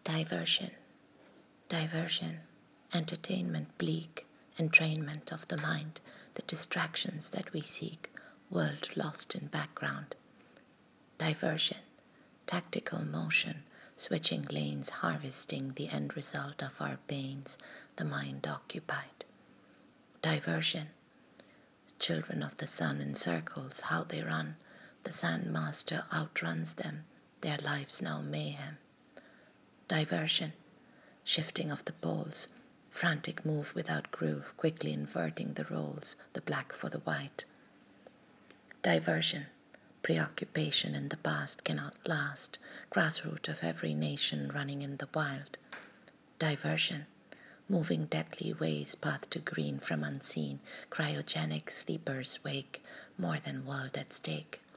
Diversion, diversion, entertainment bleak, entrainment of the mind, the distractions that we seek, world lost in background. Diversion, tactical motion, switching lanes, harvesting the end result of our pains, the mind occupied. Diversion, children of the sun in circles, how they run, the sandmaster outruns them, their lives now mayhem. Diversion, shifting of the poles, frantic move without groove, quickly inverting the roles, the black for the white. Diversion, preoccupation in the past cannot last, grassroot of every nation running in the wild. Diversion, moving deadly ways, path to green from unseen, cryogenic sleepers wake, more than world at stake.